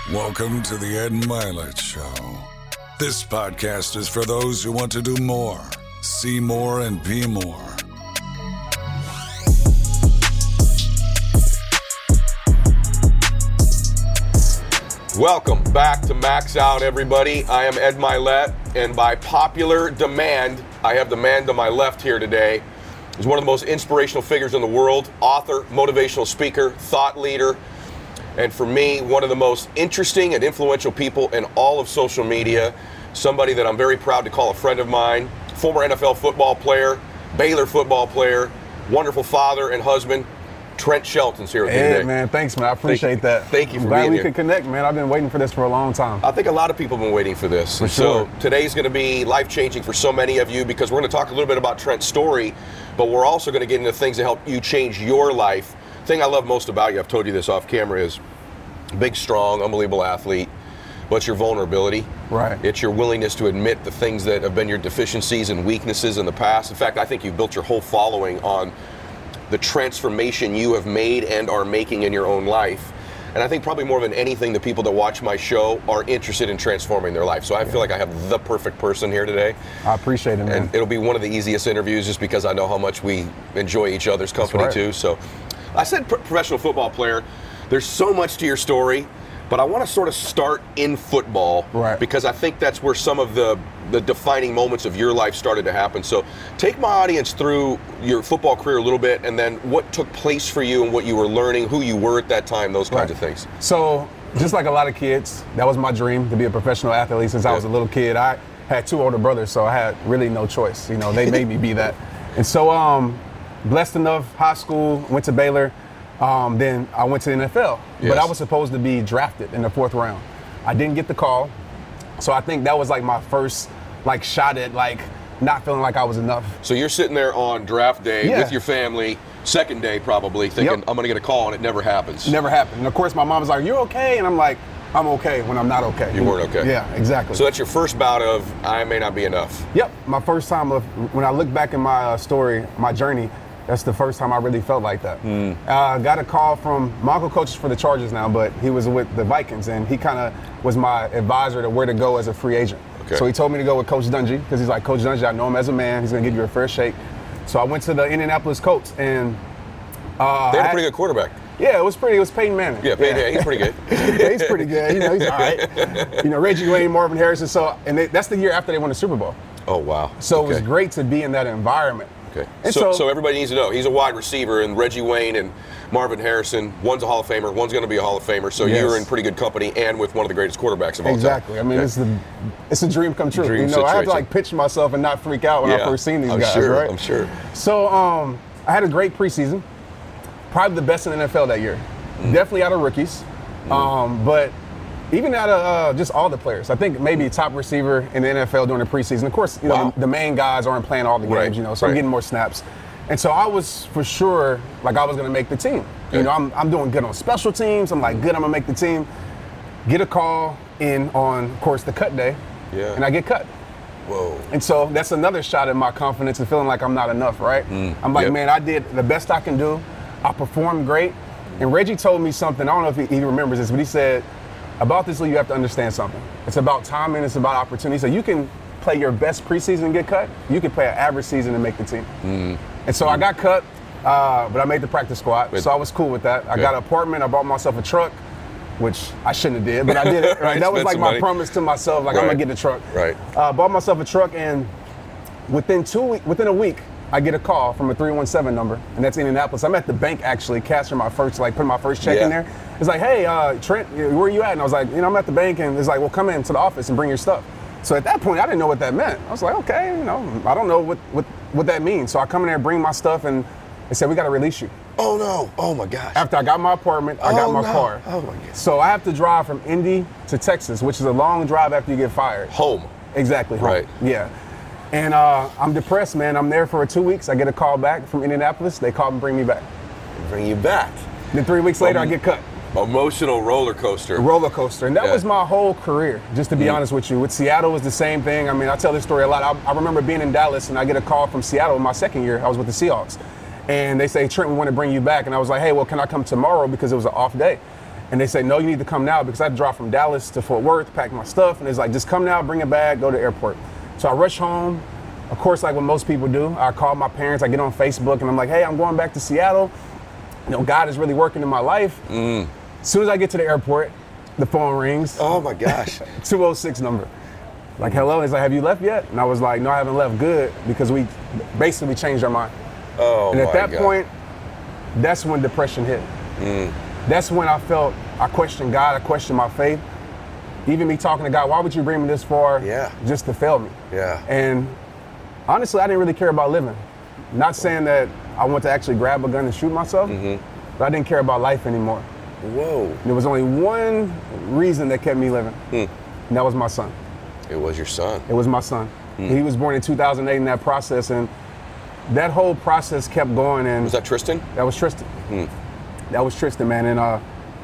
Welcome to the Ed Milet Show. This podcast is for those who want to do more, see more, and be more. Welcome back to Max Out, everybody. I am Ed Milet, and by popular demand, I have the man to my left here today. He's one of the most inspirational figures in the world, author, motivational speaker, thought leader, and for me, one of the most interesting and influential people in all of social media. Somebody that I'm very proud to call a friend of mine, former NFL football player, Baylor football player, wonderful father and husband. Trent Shelton's here with me today. Hey, man, thanks, man. I appreciate that. Thank you for Glad being we here. could connect, man. I've been waiting for this for a long time. I think a lot of people have been waiting for this. For sure. So today's going to be life-changing for so many of you because we're going to talk a little bit about Trent's story, but we're also going to get into things that help you change your life. The thing I love most about you, I've told you this off camera, is big, strong, unbelievable athlete, but it's your vulnerability. Right. It's your willingness to admit the things that have been your deficiencies and weaknesses in the past. In fact, I think you've built your whole following on the transformation you have made and are making in your own life. And I think probably more than anything, the people that watch my show are interested in transforming their life. So I feel like I have the perfect person here today. I appreciate it, man. And it'll be one of the easiest interviews just because I know how much we enjoy each other's company too. So I said professional football player. There's so much to your story, but I want to sort of start in football because I think that's where some of the defining moments of your life started to happen. So take my audience through your football career a little bit and then what took place for you and what you were learning, who you were at that time, those kinds of things. So just like a lot of kids, that was my dream, to be a professional athlete since I was a little kid. I had two older brothers, so I had really no choice. You know, they made me be that. And so blessed enough, high school, went to Baylor. Then I went to the NFL, but I was supposed to be drafted in the 4th round. I didn't get the call. So I think that was like my first shot at not feeling like I was enough. So you're sitting there on draft day with your family, second day probably, thinking, I'm going to get a call, and it never happens. Never happened. And of course my mom was like, "You're okay?" And I'm like, "I'm okay when I'm not okay." You weren't okay. Yeah, exactly. So that's your first bout of, I may not be enough. Yep, my first time when I look back in my story, my journey, that's the first time I really felt like that. Got a call from, my uncle coaches for the Chargers now, but he was with the Vikings, and he kind of was my advisor to where to go as a free agent. Okay. So he told me to go with Coach Dungy, because he's like, "Coach Dungy, I know him as a man. He's going to give you a fair shake." So I went to the Indianapolis Colts, and they had a pretty good quarterback. Yeah, it was Peyton Manning. Yeah, he's pretty good. Yeah, he's pretty good. You know, he's all right. You know, Reggie Wayne, Marvin Harrison. So, and that's the year after they won the Super Bowl. Oh, wow. So It was great to be in that environment. Okay. And so everybody needs to know, he's a wide receiver, and Reggie Wayne and Marvin Harrison, one's a Hall of Famer, one's going to be a Hall of Famer. So you're in pretty good company and with one of the greatest quarterbacks of all time. Exactly. I mean, it's a dream come true. Dream I had to situation. picture myself and not freak out when I first seen these guys, right? I'm sure. So I had a great preseason, probably the best in the NFL that year. Definitely out of rookies, but even out of just all the players. I think maybe top receiver in the NFL during the preseason. Of course, you know, the main guys aren't playing all the games, you know, so I'm getting more snaps. And so I was for sure like I was going to make the team. Okay. You know, I'm doing good on special teams. I'm like, good, I'm going to make the team. Get a call in on, of course, the cut day, and I get cut. Whoa. And so that's another shot at my confidence and feeling like I'm not enough, right? I'm like, man, I did the best I can do. I performed great. And Reggie told me something, I don't know if he remembers this, but he said, about this league, you have to understand something. It's about timing, it's about opportunity. So you can play your best preseason and get cut. You can play an average season and make the team. And so I got cut, but I made the practice squad. So I was cool with that. I got an apartment, I bought myself a truck, which I shouldn't have did, but I did it. Right? That was like my promise to myself, like I'm gonna get the truck. Right. Bought myself a truck, and within a week, I get a call from a 317 number, and that's Indianapolis. I'm at the bank actually, cashing my first, putting my first check in there. It's like, "Hey, Trent, where are you at?" And I was like, I'm at the bank, and it's like, "Well, come into the office and bring your stuff." So at that point, I didn't know what that meant. I was like, okay, I don't know what that means. So I come in there, bring my stuff, and they said, "We got to release you." Oh no! Oh my gosh! After I got my apartment, I got my car. Oh my God! So I have to drive from Indy to Texas, which is a long drive after you get fired. Home. Exactly. Home. Right. Yeah. And I'm depressed, man. I'm there for 2 weeks. I get a call back from Indianapolis. They call and bring me back. Bring you back. Then 3 weeks later, I get cut. Emotional roller coaster. Roller coaster. And that was my whole career, just to be honest with you. With Seattle, it was the same thing. I mean, I tell this story a lot. I remember being in Dallas, and I get a call from Seattle in my second year. I was with the Seahawks. And they say, "Trent, we want to bring you back." And I was like, "Hey, well, can I come tomorrow?" Because it was an off day. And they said, no, you need to come now because I drove from Dallas to Fort Worth, pack my stuff. And it's like, just come now, bring it back, go to the airport. So I rush home. Of course, like what most people do, I call my parents, I get on Facebook, and I'm like, hey, I'm going back to Seattle. You know, God is really working in my life. As soon as I get to the airport, the phone rings. Oh my gosh. 206 number. Like, hello. He's like, have you left yet? And I was like, no, I haven't left. Good, because we basically changed our mind. Oh, and at my that God. point, that's when depression hit. That's when I felt, I questioned God, I questioned my faith. Even me talking to God, why would you bring me this far just to fail me? Yeah. And honestly, I didn't really care about living. Not saying that I want to actually grab a gun and shoot myself, but I didn't care about life anymore. Whoa. And there was only one reason that kept me living, and that was my son. It was your son. It was my son. He was born in 2008 in that process, and that whole process kept going. And Was that Tristan? that was Tristan. That was Tristan, man, and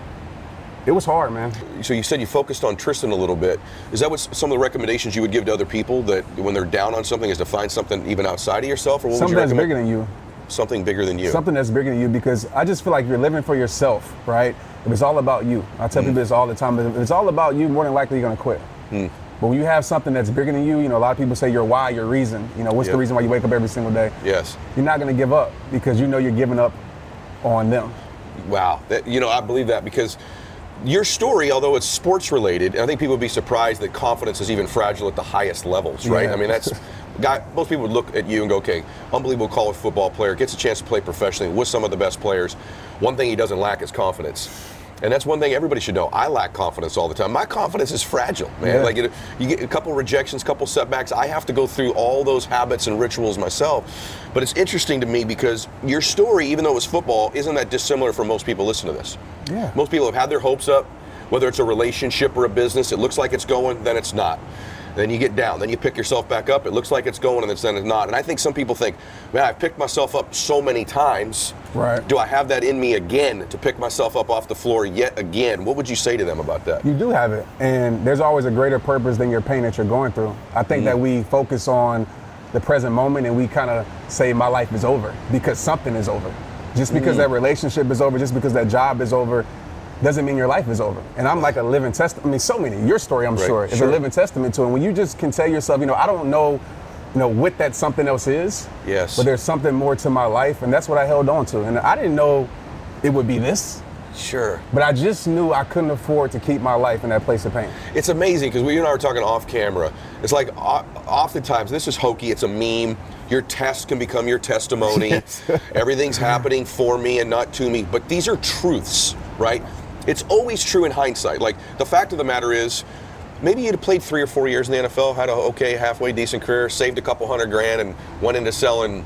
it was hard, man. So you said you focused on Tristan a little bit. Is that what some of the recommendations you would give to other people, that when they're down on something is to find something even outside of yourself? Or what Something would you that's recommend? bigger than you. Something bigger than you. Something that's bigger than you, because I just feel like you're living for yourself, right? If it's all about you, I tell people this all the time, if it's all about you, more than likely you're gonna quit. But when you have something that's bigger than you, you know, a lot of people say your why, your reason, you know, what's the reason why you wake up every single day? Yes. You're not gonna give up because you know you're giving up on them. Wow. I believe that, because your story, although it's sports related, and I think people would be surprised that confidence is even fragile at the highest levels, right? Yeah. I mean, most people would look at you and go, okay, unbelievable college football player, gets a chance to play professionally with some of the best players. One thing he doesn't lack is confidence. And that's one thing everybody should know. I lack confidence all the time. My confidence is fragile, man. Yeah. Like, you get a couple rejections, couple setbacks. I have to go through all those habits and rituals myself. But it's interesting to me because your story, even though it was football, isn't that dissimilar for most people listening to this. Yeah. Most people have had their hopes up, whether it's a relationship or a business. It looks like it's going, then it's not. Then you get down, then you pick yourself back up. It looks like it's going, and then it's not. And I think some people think, man, I've picked myself up so many times. Right. Do I have that in me again to pick myself up off the floor yet again? What would you say to them about that? You do have it, and there's always a greater purpose than your pain that you're going through. I think that we focus on the present moment, and we kind of say my life is over because something is over. Just because that relationship is over, just because that job is over, doesn't mean your life is over. And I'm like a living testament. I mean, so many. Your story, I'm sure, is a living testament to it. And when you just can tell yourself, I don't know, what that something else is. Yes. But there's something more to my life, and that's what I held on to. And I didn't know it would be this. Sure. But I just knew I couldn't afford to keep my life in that place of pain. It's amazing because you and I were talking off camera. It's like oftentimes, this is hokey, it's a meme. Your test can become your testimony. Yes. Everything's happening for me and not to me. But these are truths, right? It's always true in hindsight. Like, the fact of the matter is, maybe you'd have played 3 or 4 years in the NFL, had a halfway decent career, saved a couple $100,000 and went into selling,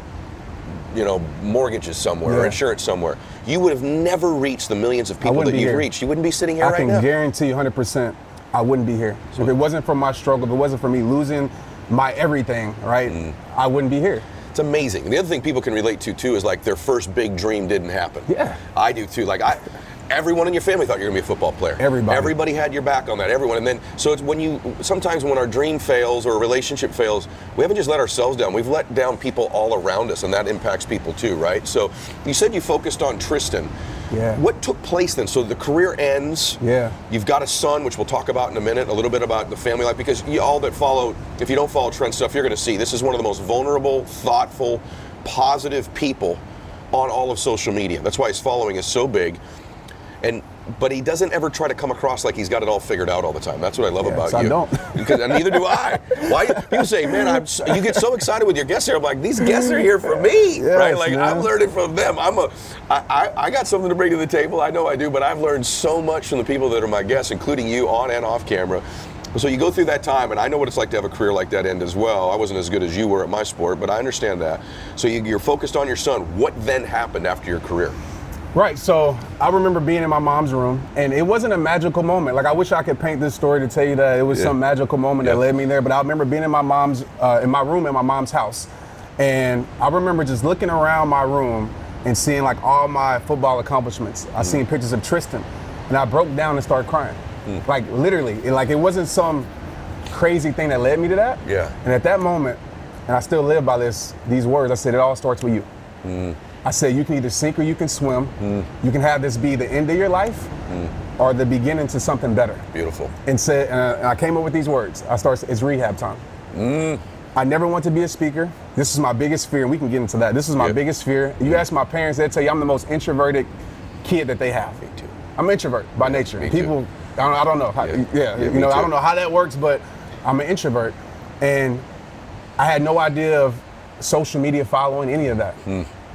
mortgages somewhere or insurance somewhere. You would have never reached the millions of people that you've reached. You wouldn't be sitting here right now. I can guarantee you 100% I wouldn't be here. If it wasn't for my struggle, if it wasn't for me losing my everything, right, I wouldn't be here. It's amazing. And the other thing people can relate to too is like their first big dream didn't happen. Yeah. I do too. Like everyone in your family thought you were gonna be a football player. Everybody had your back on that. Everyone. And then so it's sometimes when our dream fails or a relationship fails, we haven't just let ourselves down. We've let down people all around us, and that impacts people too, right? So you said you focused on Tristan. Yeah. What took place then? So the career ends. Yeah. You've got a son, which we'll talk about in a minute, a little bit about the family life, because all that follow, if you don't follow Trent stuff, you're going to see this is one of the most vulnerable, thoughtful, positive people on all of social media. That's why his following is so big. But he doesn't ever try to come across like he's got it all figured out all the time. That's what I love about you. I don't. Because and neither do I. Why? People say, man, you get so excited with your guests here. I'm like, these guests are here for me, right? Like, man. I'm learning from them. I got something to bring to the table. I know I do, but I've learned so much from the people that are my guests, including you on and off camera. So you go through that time, and I know what it's like to have a career like that end as well. I wasn't as good as you were at my sport, but I understand that. So you're focused on your son. What then happened after your career? Right, so I remember being in my mom's room, and it wasn't a magical moment. Like, I wish I could paint this story to tell you that it was some magical moment that led me there, but I remember being in my mom's, in my room in my mom's house, and I remember just looking around my room and seeing like all my football accomplishments. I seen pictures of Tristan, and I broke down and started crying. Like, literally, it wasn't some crazy thing that led me to that. Yeah. And at that moment, and I still live by these words, I said, it all starts with you. I said, you can either sink or you can swim. You can have this be the end of your life, are the beginning to something better. Beautiful. And I came up with these words. It's rehab time. I never want to be a speaker. This is my biggest fear, and we can get into that. This is my biggest fear. You ask my parents, they'll tell you I'm the most introverted kid that they have. Me too. I'm an introvert by nature. Me People, too. I don't know. How, me I too. don't know how that works, but I'm an introvert, and I had no idea of social media following, any of that.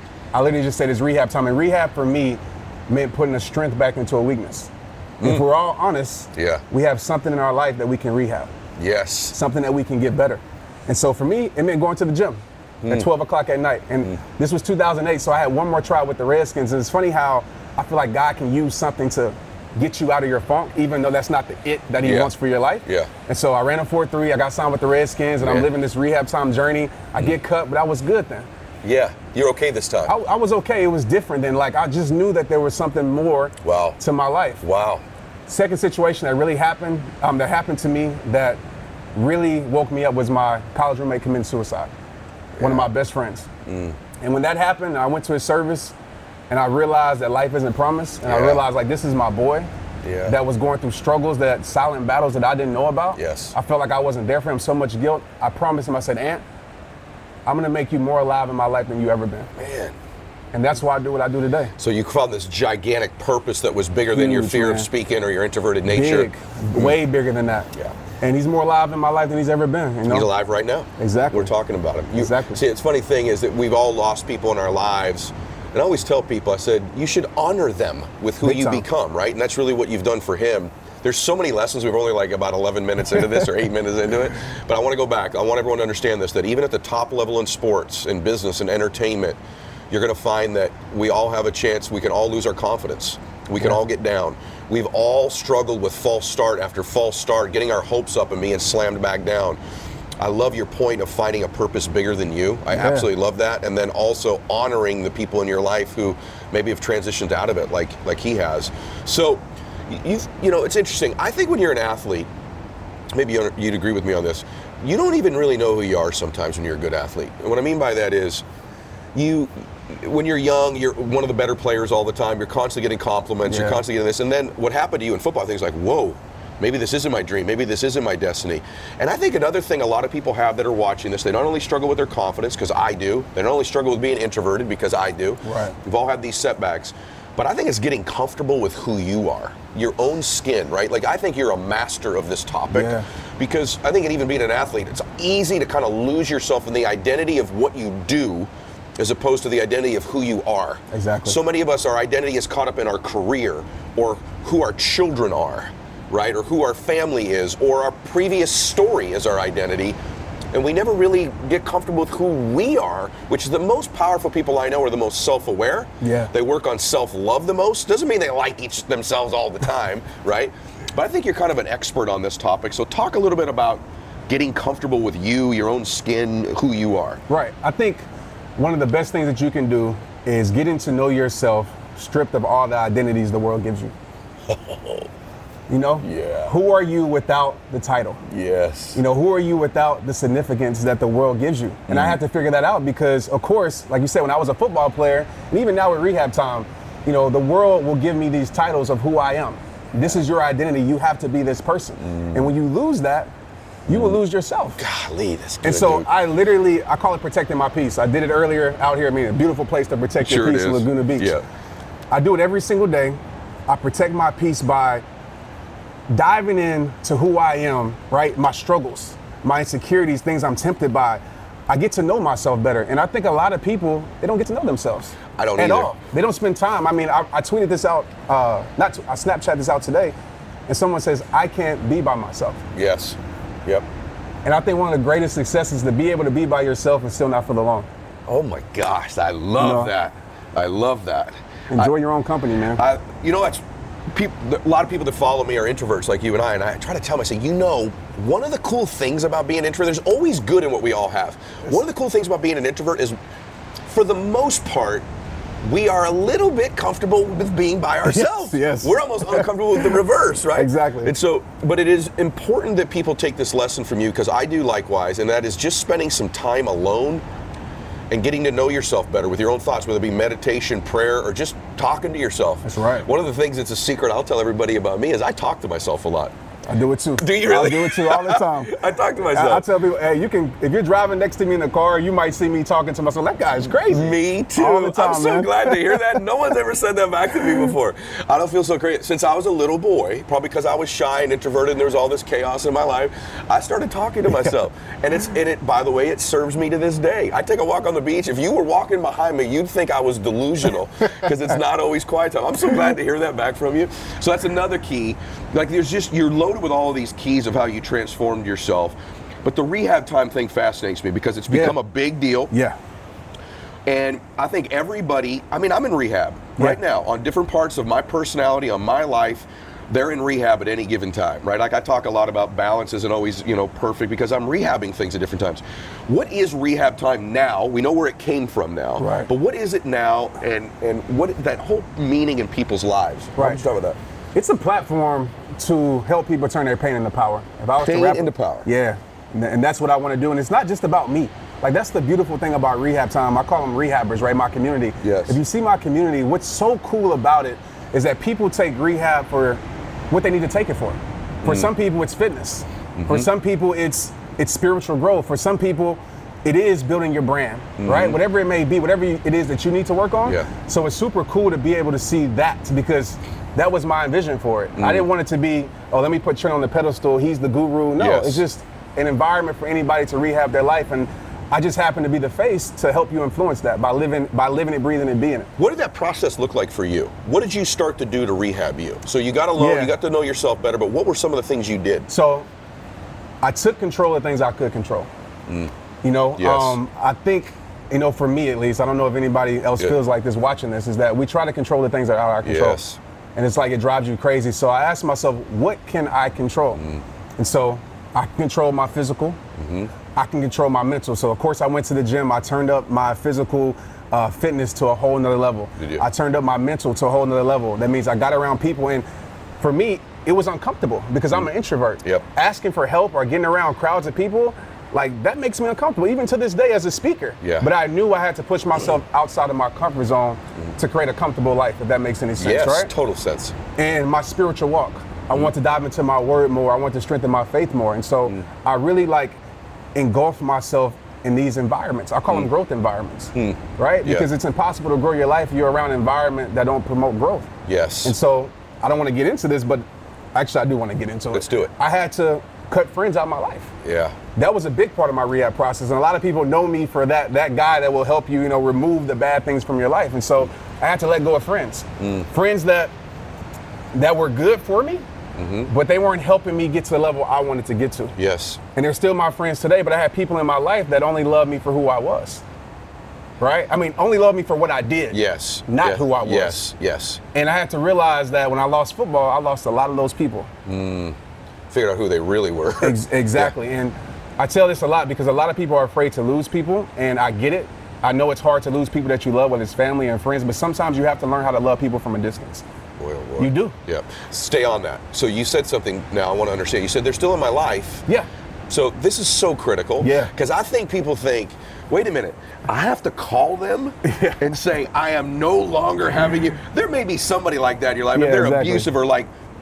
I literally just said it's rehab time, and rehab for me meant putting a strength back into a weakness. If we're all honest, we have something in our life that we can rehab. Yes. Something that we can get better. And so for me, it meant going to the gym at 12 o'clock at night. And this was 2008, so I had one more try with the Redskins. And it's funny how I feel like God can use something to get you out of your funk, even though that's not the it that he wants for your life. And so I ran a 4.3, I got signed with the Redskins, and I'm living this rehab time journey. I get cut, but I was good then. Yeah, you're okay this time. I was okay. It was different than, like, I just knew that there was something more to my life. Wow. Second situation that really happened, that happened to me that really woke me up was my college roommate committing suicide. One of my best friends. And when that happened, I went to his service and I realized that life isn't promised. And I realized, like, this is my boy that was going through struggles, silent battles that I didn't know about. I felt like I wasn't there for him, so much guilt. I promised him, I said, Aunt, I'm gonna make you more alive in my life than you ever been. Man. And that's why I do what I do today. So you found this gigantic purpose that was bigger than your fear of speaking or your introverted nature. Big, way bigger than that. And he's more alive in my life than he's ever been. You know? He's alive right now. Exactly. We're talking about him. Exactly. See, it's funny thing is that we've all lost people in our lives. And I always tell people, I said, you should honor them with who you become, right? And that's really what you've done for him. There's so many lessons. We've only like about 11 minutes into this or 8 minutes into it. But I want to go back. I want everyone to understand this, that even at the top level in sports and business and entertainment, you're going to find that we all have a chance. We can all lose our confidence. We can all get down. We've all struggled with false start after false start, getting our hopes up and being slammed back down. I love your point of finding a purpose bigger than you. I absolutely love that. And then also honoring the people in your life who maybe have transitioned out of it like he has. So, you know, it's interesting. I think when you're an athlete, maybe you'd agree with me on this, you don't even really know who you are sometimes when you're a good athlete. And what I mean by that is when you're young, you're one of the better players all the time. You're constantly getting compliments. You're constantly getting this. And then what happened to you in football, things like, whoa, maybe this isn't my dream. Maybe this isn't my destiny. And I think another thing a lot of people have that are watching this, they not only struggle with their confidence, because I do. They not only struggle with being introverted, because I do. Right. We've all had these setbacks. But I think it's getting comfortable with who you are, your own skin, right? Like, I think you're a master of this topic because I think even being an athlete, it's easy to kind of lose yourself in the identity of what you do as opposed to the identity of who you are. Exactly. So many of us, our identity is caught up in our career or who our children are, right? Or who our family is, or our previous story is our identity. And we never really get comfortable with who we are, which is the most powerful people I know are the most self-aware. They work on self-love the most. Doesn't mean they like themselves all the time, right? But I think you're kind of an expert on this topic. So talk a little bit about getting comfortable with you, your own skin, who you are. Right. I think one of the best things that you can do is getting to know yourself, stripped of all the identities the world gives you. You know? Who are you without the title? You know, who are you without the significance that the world gives you? And I had to figure that out because, of course, like you said, when I was a football player, and even now with rehab time, you know, the world will give me these titles of who I am. This is your identity. You have to be this person. And when you lose that, you will lose yourself. Golly, that's good. And so dude. I call it protecting my peace. I did it earlier out here. I mean, a beautiful place to protect your peace in Laguna Beach. I do it every single day. I protect my peace by diving into who I am, right? My struggles, my insecurities, things I'm tempted by. I get to know myself better. And I think a lot of people, they don't get to know themselves. I don't at either. all. They don't spend time. I mean, I tweeted this out, I Snapchat this out today, and someone says, I can't be by myself. And I think one of the greatest successes is to be able to be by yourself and still not feel alone. Oh my gosh, I love that. I love that. Enjoy your own company, man. You know, that's a lot of people that follow me are introverts like you and I try to tell them, I say, you know, one of the cool things about being an introvert, there's always good in what we all have. One of the cool things about being an introvert is, for the most part, we are a little bit comfortable with being by ourselves. We're almost uncomfortable with the reverse, right? Exactly. And so, but it is important that people take this lesson from you, because I do likewise, and that is just spending some time alone and getting to know yourself better with your own thoughts, whether it be meditation, prayer, or just talking to yourself. That's right. One of the things that's a secret I'll tell everybody about me is I talk to myself a lot. I do it too. Do you really? I do it too all the time. I talk to myself. I tell people, hey, you can, if you're driving next to me in the car, you might see me talking to myself. That guy's crazy. Me too. All the time, I'm so man. glad to hear that. No one's ever said that back to me before. I don't feel so great. Since I was a little boy, probably because I was shy and introverted and there was all this chaos in my life, I started talking to myself. And by the way, it serves me to this day. I take a walk on the beach. If you were walking behind me, you'd think I was delusional because it's not always quiet time. I'm so glad to hear that back from you. So that's another key. Like you're loaded with all of these keys of how you transformed yourself. But the rehab time thing fascinates me because it's become a big deal. Yeah. And I think everybody, I'm in rehab right now on different parts of my personality, on my life. They're in rehab at any given time, right? Like I talk a lot about balance isn't always, perfect because I'm rehabbing things at different times. What is rehab time now? We know where it came from now, right? But what is it now, and what that whole meaning in people's lives? Right. Let's start with that. It's a platform to help people turn their pain into power. If I was Pain to rap into power. Yeah, and that's what I want to do. And it's not just about me. Like that's the beautiful thing about rehab time. I call them rehabbers, right? My community. Yes. If you see my community, what's so cool about it is that people take rehab for what they need to take it for. For some people, it's fitness. For some people, it's spiritual growth. For some people, it is building your brand, right? Whatever it may be, whatever it is that you need to work on. Yeah. So it's super cool to be able to see that because that was my vision for it. I didn't want it to be, let me put Trent on the pedestal, he's the guru. No, Yes. it's just an environment for anybody to rehab their life. And I just happen to be the face to help you influence that by living it, breathing, and being it. What did that process look like for you? What did you start to do to rehab you? So you got alone, you got to know yourself better, but what were some of the things you did? So I took control of things I could control. Yes. I think, for me at least, I don't know if anybody else feels like this watching this, is that we try to control the things that are out of our control. Yes. And it's like it drives you crazy. So I asked myself, what can I control? And so I can control my physical. I can control my mental. So of course I went to the gym. I turned up my physical fitness to a whole nother level. Did you? I turned up my mental to a whole nother level. That means I got around people, and for me, it was uncomfortable because I'm an introvert. Yep. Asking for help or getting around crowds of people, like that makes me uncomfortable, even to this day as a speaker. Yeah. But I knew I had to push myself outside of my comfort zone to create a comfortable life, if that makes any sense, Yes, right? total sense. And my spiritual walk. I want to dive into my word more. I want to strengthen my faith more. And so I really engulf myself in these environments. I call them growth environments, right? Yeah. Because it's impossible to grow your life if you're around an environment that don't promote growth. Yes. And so I don't want to get into this, but actually I do want to get into it. Let's do it. I had to cut friends out of my life. Yeah. That was a big part of my rehab process. And a lot of people know me for that guy that will help you, remove the bad things from your life. And so I had to let go of friends. Friends that were good for me, but they weren't helping me get to the level I wanted to get to. Yes. And they're still my friends today, but I had people in my life that only loved me for who I was. Right? I mean, only loved me for what I did. Yes. Not who I was. Yes. Yes. And I had to realize that when I lost football, I lost a lot of those people. Figured out who they really were. Exactly. And I tell this a lot because a lot of people are afraid to lose people, and I get it. I know it's hard to lose people that you love, whether it's family and friends, but sometimes you have to learn how to love people from a distance. Boy, oh boy. You do. Yeah. Stay on that. So you said something now I want to understand. You said they're still in my life. Yeah. So this is so critical. Yeah. Because I think people think, wait a minute, I have to call them and say, I am no longer having you. There may be somebody like that in your life, but they're abusive or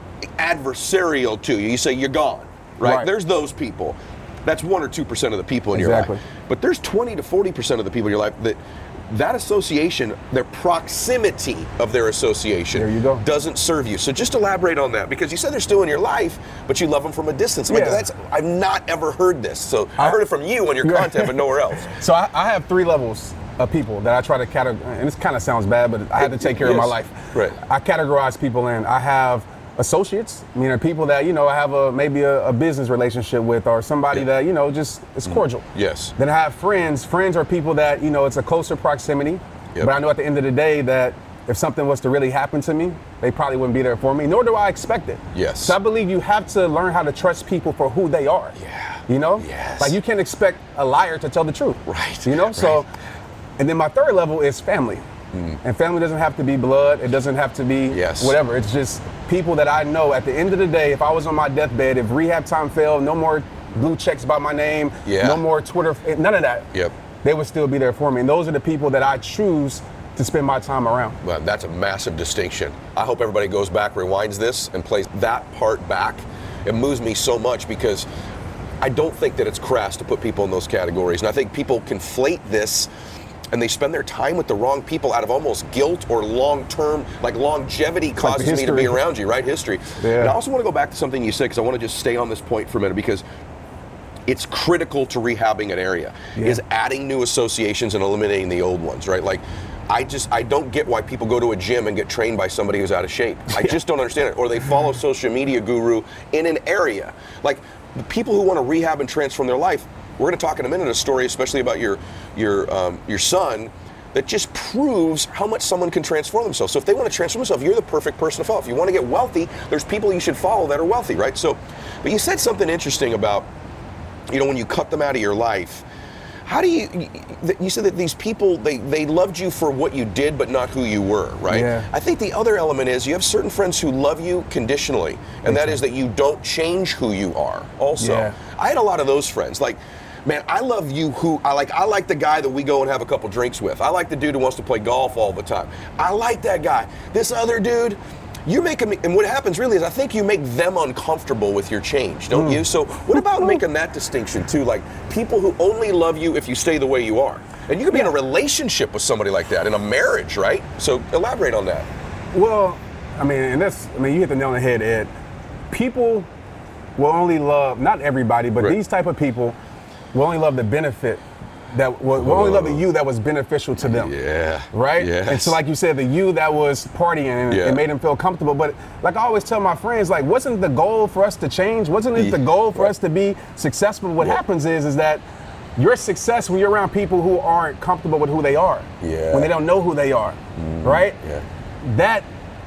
adversarial to you. You say, you're gone, right? There's those people. That's 1 or 2% of the people in your life. But there's 20 to 40% of the people in your life that association, their proximity of their association there you go. Doesn't serve you. So just elaborate on that, because you said they're still in your life, but you love them from a distance. I've not ever heard this. So I heard it from you on your content, but nowhere else. So I have 3 levels of people that I try to categorize, and this kind of sounds bad, but I have to take care of my life. Right. I categorize people in. I have associates, people that, I have maybe a business relationship with, or somebody that, just is cordial. Yes. Then I have friends. Friends are people that, it's a closer proximity, but I know at the end of the day that if something was to really happen to me, they probably wouldn't be there for me, nor do I expect it. Yes. So I believe you have to learn how to trust people for who they are. Yeah. Yes. Like you can't expect a liar to tell the truth. Right. So, and then my 3rd level is family. And family doesn't have to be blood. It doesn't have to be whatever. It's just people that I know at the end of the day, if I was on my deathbed, if rehab time failed, no more blue checks about my name, no more Twitter, none of that. Yep. they would still be there for me. And those are the people that I choose to spend my time around. Well, that's a massive distinction. I hope everybody goes back, rewinds this, and plays that part back. It moves me so much because I don't think that it's crass to put people in those categories. And I think people conflate this and they spend their time with the wrong people out of almost guilt or long-term, like longevity causes me to be around you, right? History. Yeah. And I also want to go back to something you said because I want to just stay on this point for a minute because it's critical to rehabbing an area, is adding new associations and eliminating the old ones, right? Like, I don't get why people go to a gym and get trained by somebody who's out of shape. I just don't understand it. Or they follow a social media guru in an area. Like, the people who want to rehab and transform their life, we're going to talk in a minute a story, especially about your son, that just proves how much someone can transform themselves. So if they want to transform themselves, you're the perfect person to follow. If you want to get wealthy, there's people you should follow that are wealthy, right? So, but you said something interesting about, you know, when you cut them out of your life, how do you said that these people, they loved you for what you did, but not who you were, right? Yeah. I think the other element is you have certain friends who love you conditionally, and that is that you don't change who you are also. Yeah. I had a lot of those friends. Like, man, I love you I like the guy that we go and have a couple drinks with. I like the dude who wants to play golf all the time. I like that guy. This other dude, you're making me, and what happens really is I think you make them uncomfortable with your change, don't you? So what about making that distinction too? Like, people who only love you if you stay the way you are. And you could be in a relationship with somebody like that, in a marriage, right? So elaborate on that. Well, you hit the nail on the head, Ed. People will only love, not everybody, but these type of people will only love the benefit that will only love the you that was beneficial to them. Yeah. Right? Yes. And so, like you said, the you that was partying and made them feel comfortable. But like I always tell my friends, like, wasn't the goal for us to change? Wasn't it the goal for us to be successful? What happens is that your success when you're around people who aren't comfortable with who they are. Yeah. When they don't know who they are. Right? Yeah. That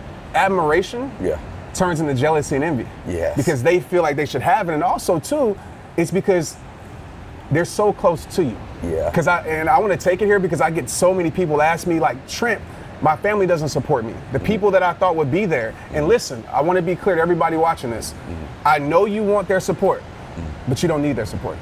admiration turns into jealousy and envy. Yes. Because they feel like they should have it. And also, too, it's because they're so close to you. Yeah. I want to take it here because I get so many people ask me, like, Trent, my family doesn't support me. The people that I thought would be there. And listen, I want to be clear to everybody watching this. I know you want their support, but you don't need their support.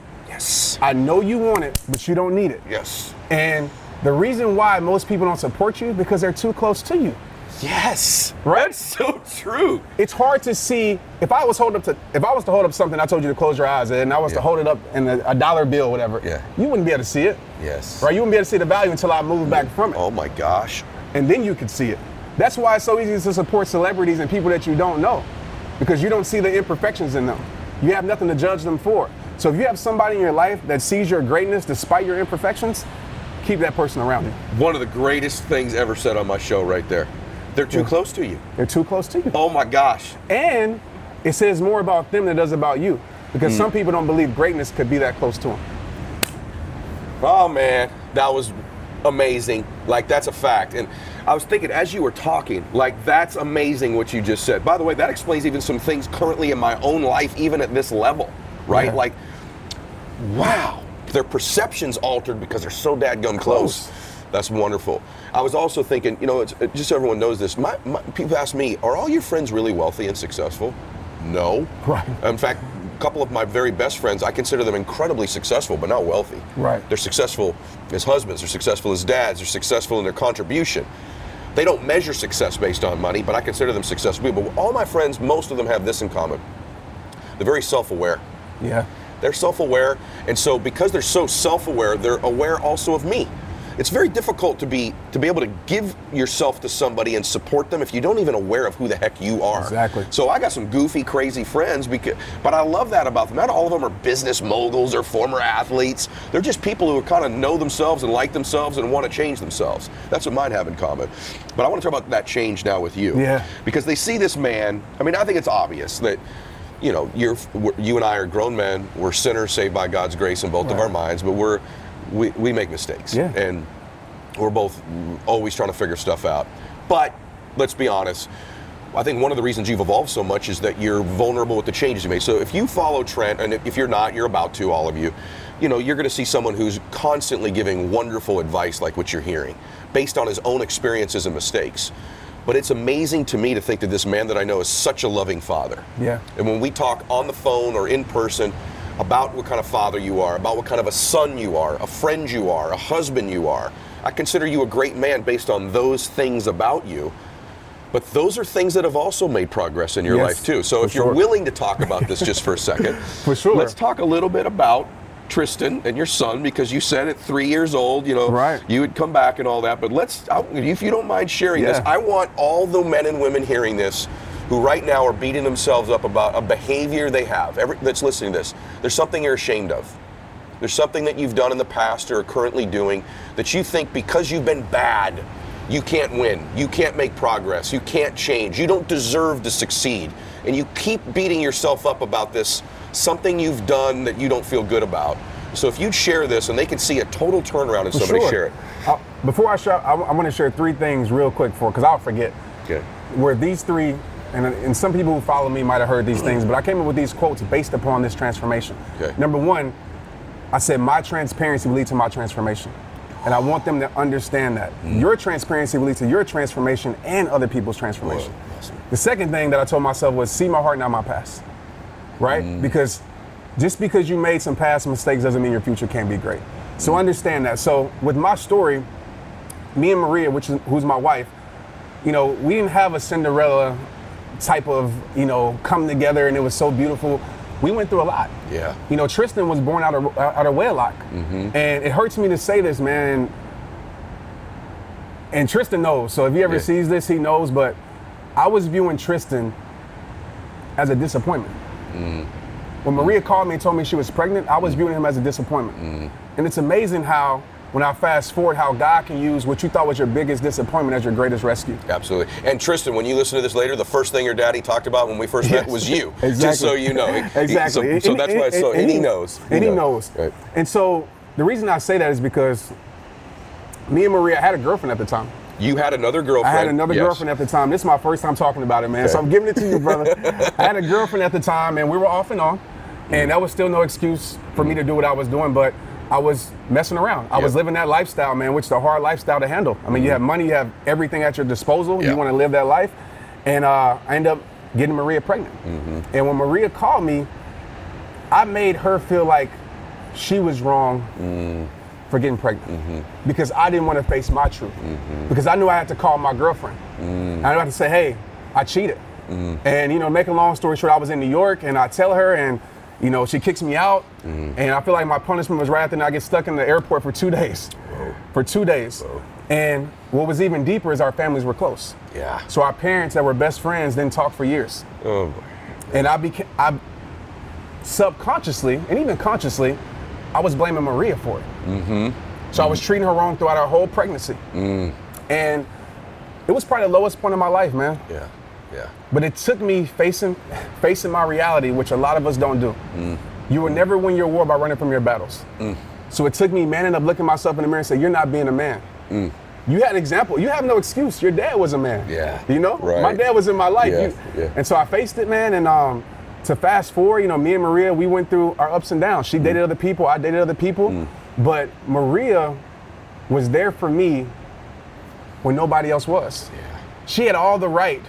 Yes. I know you want it, but you don't need it. Yes. And the reason why most people don't support you because they're too close to you. Yes. Right? That's so true. It's hard to see if I was to hold up something, I told you to close your eyes, and I was to hold it up in a dollar bill, whatever. Yeah. You wouldn't be able to see it. Yes. Right? You wouldn't be able to see the value until I moved back from it. Oh my gosh. And then you could see it. That's why it's so easy to support celebrities and people that you don't know, because you don't see the imperfections in them. You have nothing to judge them for. So if you have somebody in your life that sees your greatness despite your imperfections, keep that person around you. One of the greatest things ever said on my show right there. They're too close to you. They're too close to you. Oh my gosh. And it says more about them than it does about you, because some people don't believe greatness could be that close to them. Oh man, that was amazing. Like, that's a fact. And I was thinking as you were talking, like, that's amazing what you just said. By the way, that explains even some things currently in my own life, even at this level, right? Yeah. Like, wow, their perception's altered because they're so dadgum close. That's wonderful. I was also thinking, you know, just so everyone knows this, people ask me, are all your friends really wealthy and successful? No. Right. In fact, a couple of my very best friends, I consider them incredibly successful, but not wealthy. Right. They're successful as husbands, they're successful as dads, they're successful in their contribution. They don't measure success based on money, but I consider them successful people. But all my friends, most of them have this in common. They're very self-aware. Yeah. They're self-aware, and so because they're so self-aware, they're aware also of me. It's very difficult to be able to give yourself to somebody and support them if you don't even aware of who the heck you are. Exactly. So I got some goofy, crazy friends, but I love that about them. Not all of them are business moguls or former athletes. They're just people who kind of know themselves and like themselves and want to change themselves. That's what mine have in common. But I want to talk about that change now with you. Yeah. Because they see this man. I mean, I think it's obvious that, you know, you and I are grown men. We're sinners saved by God's grace in both of our minds, but we make mistakes. Yeah. And we're both always trying to figure stuff out. But let's be honest, I think one of the reasons you've evolved so much is that you're vulnerable with the changes you made. So if you follow Trent, and if you're not, you're about to, all of you, you know, you're going to see someone who's constantly giving wonderful advice like what you're hearing, based on his own experiences and mistakes. But it's amazing to me to think that this man that I know is such a loving father. Yeah. And when we talk on the phone or in person, about what kind of father you are, about what kind of a son you are, a friend you are, a husband you are. I consider you a great man based on those things about you. But those are things that have also made progress in your life too. So if you're willing to talk about this just for a second, for sure. Let's talk a little bit about Tristan and your son, because you said at 3 years old, you would come back and all that. But if you don't mind sharing this, I want all the men and women hearing this who right now are beating themselves up about a behavior they have, that's listening to this. There's something you're ashamed of. There's something that you've done in the past or are currently doing that you think because you've been bad, you can't win, you can't make progress, you can't change, you don't deserve to succeed. And you keep beating yourself up about this, something you've done that you don't feel good about. So if you'd share this, and they can see a total turnaround in somebody share it. Before I share, I want to share 3 things real quick because I'll forget. Okay. Where these 3, and some people who follow me might have heard these things, but I came up with these quotes based upon this transformation. Okay. Number 1, I said my transparency will lead to my transformation. And I want them to understand that. Your transparency will lead to your transformation and other people's transformation. Whoa, awesome. The second thing that I told myself was see my heart, not my past. Right? Because just because you made some past mistakes doesn't mean your future can't be great. So understand that. So with my story, me and Maria, who's my wife, we didn't have a Cinderella type of, come together and it was so beautiful. We went through a lot. Yeah. Tristan was born out of wedlock. And it hurts me to say this, man. And Tristan knows. So if he ever sees this, he knows. But I was viewing Tristan as a disappointment. When Maria called me and told me she was pregnant, I was viewing him as a disappointment. And it's amazing how, when I fast forward, how God can use what you thought was your biggest disappointment as your greatest rescue. Absolutely. And Tristan, when you listen to this later, the first thing your daddy talked about when we first met was you. Exactly. Just so you know. Exactly. So that's why it's so, and he knows. And he knows. Right. And so the reason I say that is because me and Maria, I had a girlfriend at the time. You had another girlfriend? I had another girlfriend at the time. This is my first time talking about it, man. Okay. So I'm giving it to you, brother. I had a girlfriend at the time, and we were off and on. And that was still no excuse for me to do what I was doing, but I was messing around. I was living that lifestyle, man, which is a hard lifestyle to handle. I mean, you have money, you have everything at your disposal. You want to live that life. And I ended up getting Maria pregnant. And when Maria called me, I made her feel like she was wrong for getting pregnant because I didn't want to face my truth. Because I knew I had to call my girlfriend. I had to say, hey, I cheated. And, make a long story short, I was in New York and I tell her and, she kicks me out, and I feel like my punishment was right after I get stuck in the airport for 2 days. Whoa. For 2 days. Whoa. And what was even deeper is our families were close. Yeah. So our parents that were best friends didn't talk for years. Oh boy. And I subconsciously and even consciously, I was blaming Maria for it. So I was treating her wrong throughout our whole pregnancy. And it was probably the lowest point of my life, man. Yeah. Yeah. But it took me facing my reality, which a lot of us don't do. You will never win your war by running from your battles. So it took me manning up, looking myself in the mirror and say, you're not being a man. You had an example. You have no excuse. Your dad was a man. Yeah. Right. My dad was in my life. And so I faced it, man. And to fast forward, me and Maria, we went through our ups and downs. She dated other people. I dated other people. But Maria was there for me when nobody else was. Yeah. She had all the right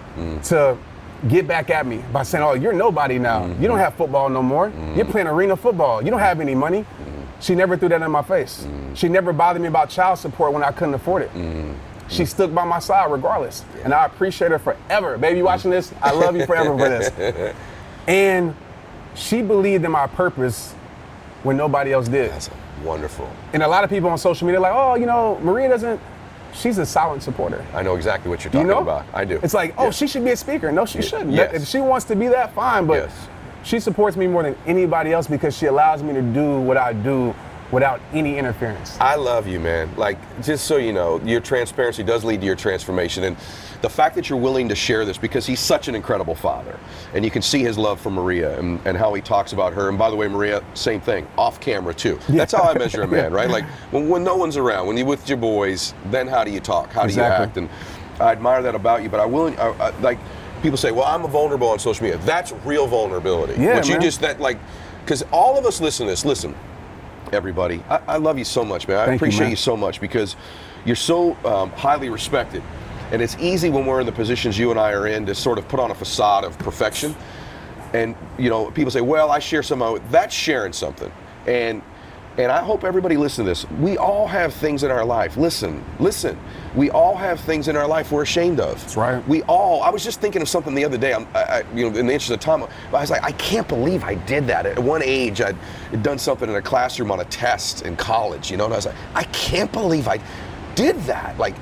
to get back at me by saying, oh, you're nobody now. You don't have football no more. You're playing arena football. You don't have any money. She never threw that in my face. She never bothered me about child support when I couldn't afford it. She stuck by my side regardless. And I appreciate her forever. Baby, you watching this? I love you forever for this. And she believed in my purpose when nobody else did. That's wonderful. And a lot of people on social media are like, oh, Maria doesn't. She's a silent supporter. I know exactly what you're talking about. I do. It's like, she should be a speaker. No, she shouldn't. Yes. If she wants to be that, fine. But she supports me more than anybody else because she allows me to do what I do without any interference. I love you, man. Like, just so you know, your transparency does lead to your transformation. And the fact that you're willing to share this, because he's such an incredible father, and you can see his love for Maria and how he talks about her. And by the way, Maria, same thing, off camera too. That's how I measure a man, right? Like when no one's around, when you're with your boys, then how do you talk? How do you act? And I admire that about you, but like people say, well, I'm vulnerable on social media. That's real vulnerability. Yeah, but you just, because all of us listen to this, listen, everybody, I love you so much, man. I appreciate you so much because you're so highly respected. And it's easy when we're in the positions you and I are in to sort of put on a facade of perfection. And people say, well, I share some. That's sharing something. And I hope everybody listen to this. We all have things in our life. Listen. We all have things in our life we're ashamed of. That's right. I was just thinking of something the other day. In the interest of time, I was like, I can't believe I did that. At one age, I'd done something in a classroom on a test in college, and I was like, I can't believe I did that. Like,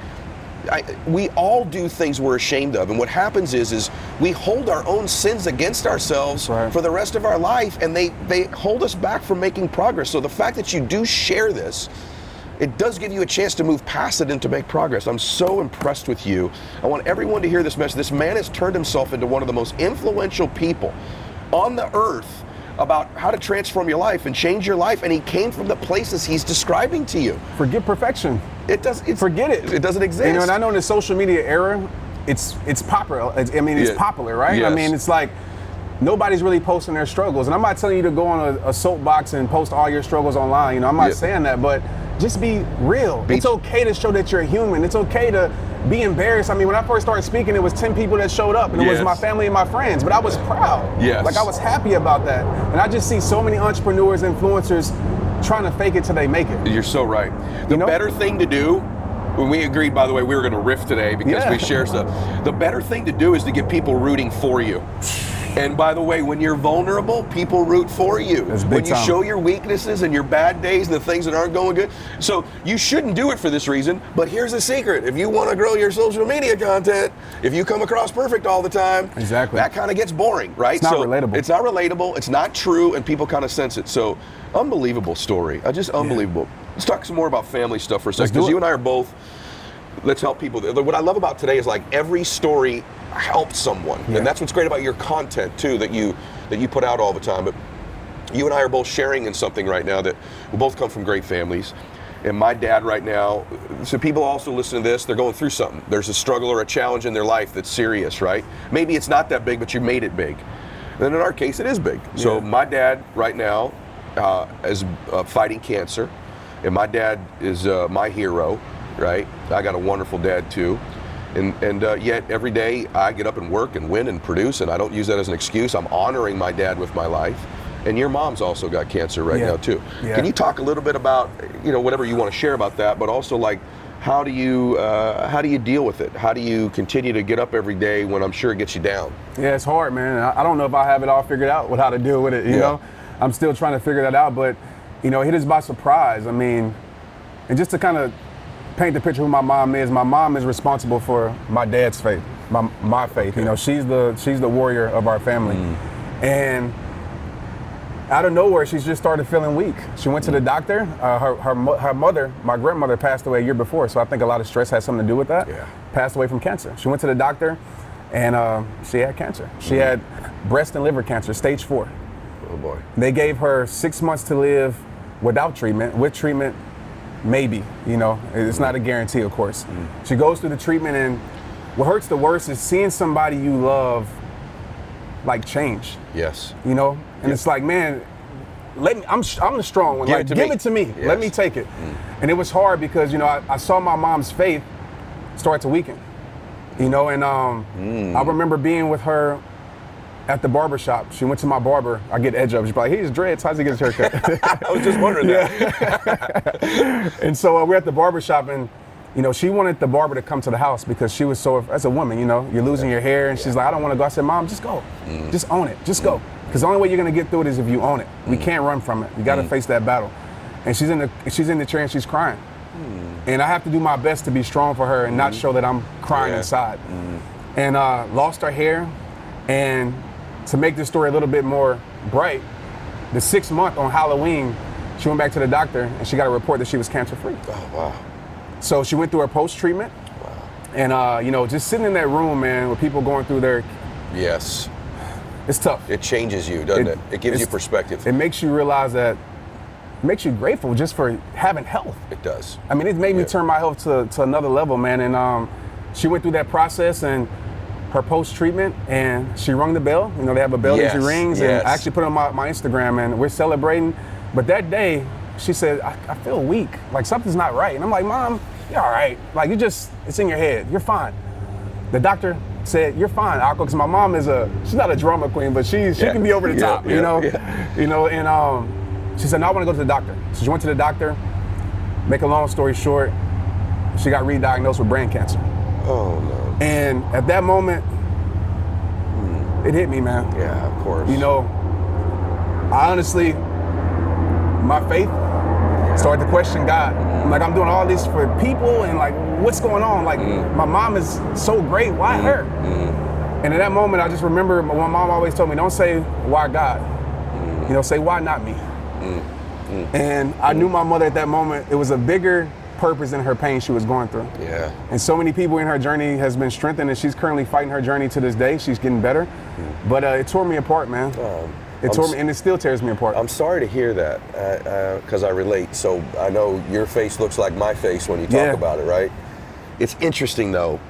we all do things we're ashamed of, and what happens is we hold our own sins against ourselves for the rest of our life, and they hold us back from making progress. So the fact that you do share this, it does give you a chance to move past it and to make progress. I'm so impressed with you. I want everyone to hear this message. This man has turned himself into one of the most influential people on the earth about how to transform your life and change your life, and he came from the places he's describing to you. Forget perfection. Forget it. It doesn't exist. And I know in the social media era, it's popular. It's popular, right? Yes. I mean, it's like nobody's really posting their struggles. And I'm not telling you to go on a soapbox and post all your struggles online. I'm not saying that, but just be real. It's okay to show that you're human. It's okay to be embarrassed. I mean, when I first started speaking, it was 10 people that showed up, and it was my family and my friends, but I was proud. Yes. Like, I was happy about that. And I just see so many entrepreneurs, influencers trying to fake it till they make it. You're so right. The better thing to do, when we agreed, by the way, we were going to riff today because we share stuff. The better thing to do is to get people rooting for you. And by the way, when you're vulnerable, people root for you. When you show your weaknesses and your bad days and the things that aren't going good. So you shouldn't do it for this reason, but here's the secret. If you want to grow your social media content, if you come across perfect all the time, that kind of gets boring, right? It's not relatable. It's not relatable, it's not true, and people kind of sense it. So unbelievable story, just unbelievable. Let's talk some more about family stuff for a second, because you and I are both, let's help people. What I love about today is like every story help someone, and that's what's great about your content too, that you put out all the time. But you and I are both sharing in something right now that we both come from great families, and my dad right now, so people also listen to this, they're going through something. There's a struggle or a challenge in their life that's serious, right? Maybe it's not that big, but you made it big. And in our case, it is big. So my dad right now is fighting cancer, and my dad is my hero, right? I got a wonderful dad too. And yet every day I get up and work and win and produce, and I don't use that as an excuse. I'm honoring my dad with my life. And your mom's also got cancer right now too. Can you talk a little bit about, whatever you want to share about that, but also like, how do you deal with it? How do you continue to get up every day when I'm sure it gets you down? Yeah, it's hard, man. I don't know if I have it all figured out with how to deal with it, you know? I'm still trying to figure that out, but, it hit us by surprise. I mean, and just to kind of paint the picture of who my mom is responsible for my dad's faith, my faith. She's the warrior of our family. And out of nowhere, she's just started feeling weak. She went to the doctor. Her mother, my grandmother, passed away a year before, so I think a lot of stress has something to do with that. Passed away from cancer. She went to the doctor, and she had cancer. She had breast and liver cancer, stage 4. Oh boy. They gave her 6 months to live without treatment. With treatment, maybe, it's not a guarantee, of course. She goes through the treatment, and what hurts the worst is seeing somebody you love like change. Yes. And it's like, man, I'm the strong one. Give it to me. Let me take it. And it was hard because, I saw my mom's faith start to weaken. And I remember being with her at the barbershop. She went to my barber. I get edge up. She's like, he's dreads. How's he get his haircut? I was just wondering that. And so we're at the barbershop, and she wanted the barber to come to the house because she was so, as a woman, you're losing your hair, and she's like, I don't want to go. I said, Mom, just go. Just own it. Just go. Because the only way you're going to get through it is if you own it. We can't run from it. You got to face that battle. And she's in the chair and she's crying. And I have to do my best to be strong for her and not show that I'm crying inside. And lost her hair. And to make this story a little bit more bright, the 6th month on Halloween, she went back to the doctor and she got a report that she was cancer-free. Oh, wow. So she went through her post-treatment. Wow. And, just sitting in that room, man, with people going through their... Yes. It's tough. It changes you, doesn't it? It gives you perspective. It makes you realize that, it makes you grateful just for having health. It does. I mean, it made me turn my health to another level, man. And she went through that process and her post-treatment, and she rung the bell. They have a bell that she rings, and I actually put it on my Instagram, and we're celebrating. But that day, she said, I feel weak, like something's not right. And I'm like, Mom, you're all right. Like, it's in your head, you're fine. The doctor said, "You're fine, Akko," because my mom she's not a drama queen, but she can be over the top, you know. And she said, "No, I want to go to the doctor." So she went to the doctor. Make a long story short, she got re-diagnosed with brain cancer. Oh no! And at that moment, it hit me, man. Yeah, of course. You know, I honestly, my faith started to question God. I'm like, I'm doing all this for people, and like, what's going on? Like, my mom is so great. Why her? And in that moment, I just remember my mom always told me, "Don't say why God. You know, say why not me." And I knew my mother at that moment. It was a bigger purpose than her pain she was going through. Yeah. And so many people in her journey has been strengthened, and she's currently fighting her journey to this day. She's getting better. But it tore me apart, man. It tore me, and it still tears me apart. I'm sorry to hear that, because I relate. So I know your face looks like my face when you talk about it, right? It's interesting, though.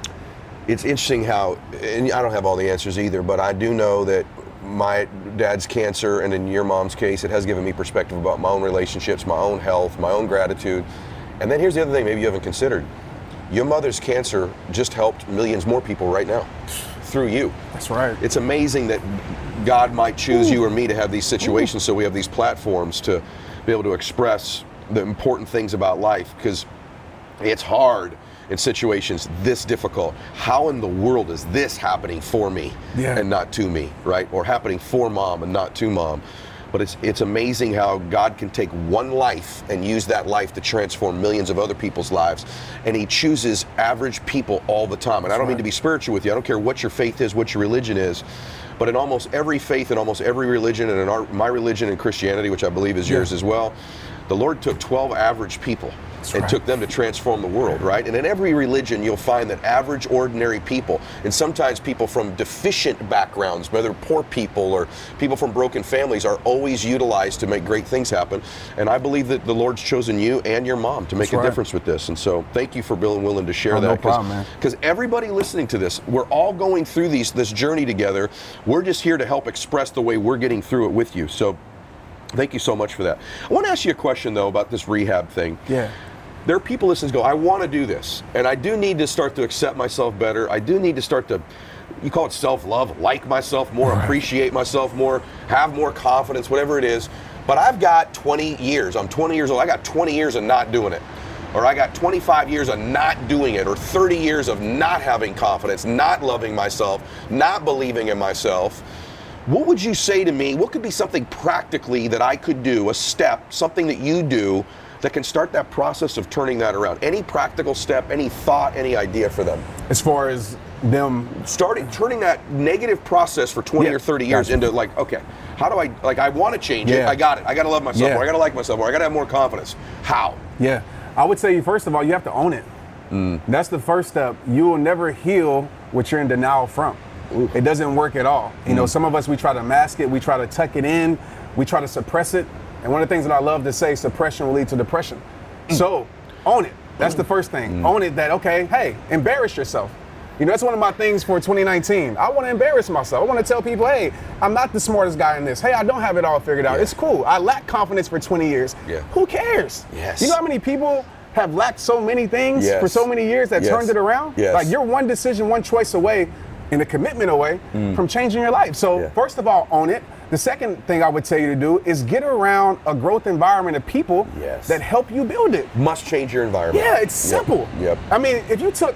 It's interesting how, and I don't have all the answers either, but I do know that my dad's cancer, and in your mom's case, it has given me perspective about my own relationships, my own health, my own gratitude. And then here's the other thing maybe you haven't considered. Your mother's cancer just helped millions more people right now through you. That's right. It's amazing that God might choose you or me to have these situations, so we have these platforms to be able to express the important things about life, because it's hard in situations this difficult. How in the world is this happening for me and not to me, right? Or happening for mom and not to mom. But it's amazing how God can take one life and use that life to transform millions of other people's lives. And he chooses average people all the time. And I don't mean to be spiritual with you. I don't care what your faith is, what your religion is. But in almost every faith, in almost every religion, and in my religion in Christianity, which I believe is yours as well, the Lord took 12 average people and took them to transform the world, right? And in every religion, you'll find that average, ordinary people, and sometimes people from deficient backgrounds, whether poor people or people from broken families, are always utilized to make great things happen. And I believe that the Lord's chosen you and your mom to make a difference with this. And so thank you for being willing to share that. No problem, man. Because everybody listening to this, we're all going through this journey together. We're just here to help express the way we're getting through it with you. So thank you so much for that. I want to ask you a question, though, about this rehab thing. Yeah. There are people listening go, I want to do this, and I do need to start to accept myself better. I do need to start to, you call it self-love, like myself more, appreciate myself more, have more confidence, whatever it is. But I've got 20 years. I'm 20 years old. I got 20 years of not doing it. Or I got 25 years of not doing it, or 30 years of not having confidence, not loving myself, not believing in myself. What would you say to me? What could be something practically that I could do, a step, something that you do that can start that process of turning that around? Any practical step, any thought, any idea for them? As far as them turning that negative process for 20 or 30 years into like, okay, how do I want to change it? I got it. I got to love myself more. I got to like myself more. I got to have more confidence. How? Yeah. I would say, first of all, you have to own it. That's the first step. You will never heal what you're in denial from. It doesn't work at all. You know, some of us, we try to mask it. We try to tuck it in. We try to suppress it. And one of the things that I love to say, suppression will lead to depression. So own it. That's the first thing. Own it that, okay, hey, embarrass yourself. You know, that's one of my things for 2019. I want to embarrass myself. I want to tell people, hey, I'm not the smartest guy in this. Hey, I don't have it all figured out. It's cool. I lacked confidence for 20 years. Who cares? You know how many people have lacked so many things for so many years that turned it around? Like, you're one decision, one choice away, and a commitment away from changing your life. So first of all, own it. The second thing I would tell you to do is get around a growth environment of people that help you build it. Must change your environment. Yeah, it's simple. I mean, if you took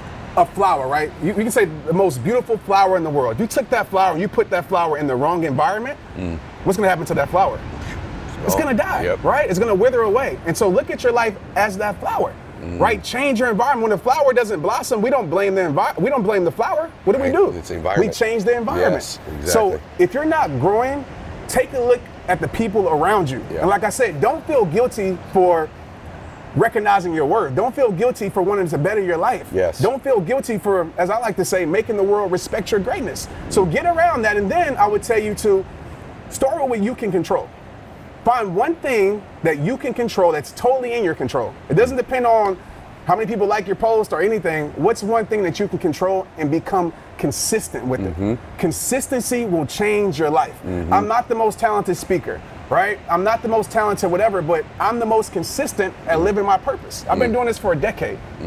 a flower, right? You can say the most beautiful flower in the world. If you took that flower and you put that flower in the wrong environment, what's going to happen to that flower? It's going to die, right? It's going to wither away. And so look at your life as that flower. Right? Change your environment. When the flower doesn't blossom, we don't blame the we don't blame the flower. What do we do? It's the environment. We change the environment. Yes, exactly. So if you're not growing, take a look at the people around you. And like I said, don't feel guilty for recognizing your worth. Don't feel guilty for wanting to better your life. Don't feel guilty for, as I like to say, making the world respect your greatness. So get around that. And then I would tell you to start with what you can control. Find one thing that you can control that's totally in your control. It doesn't depend on how many people like your post or anything. What's one thing that you can control and become consistent with it? Consistency will change your life. I'm not the most talented speaker, right? I'm not the most talented whatever, but I'm the most consistent at living my purpose. I've been doing this for a decade.